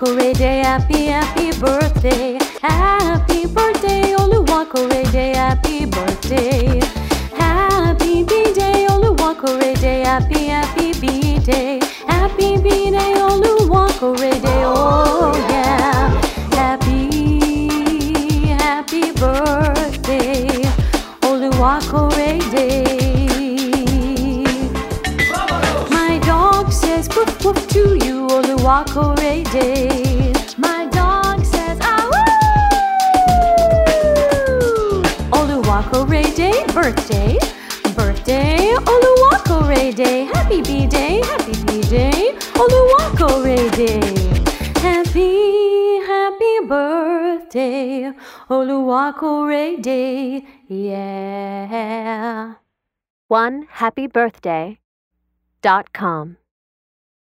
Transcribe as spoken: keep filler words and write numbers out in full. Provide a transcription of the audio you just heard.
Oluwakore Day, happy, happy birthday. Happy birthday, Oluwakore Day, happy birthday. Happy B-Day, Oluwakore Day, happy, happy B-Day. Happy B-Day, Oluwakore Day, oh yeah. Happy, happy birthday, Oluwakore Day. My dog says woof woof to you, Oluwakore Day. My dog says ah woo. Oluwakore Day, birthday, birthday, Oluwakore Day. Happy B-Day, happy B-Day, Oluwakore Day. Happy, happy birthday, Oluwakore Day, yeah. one happy birthday dot com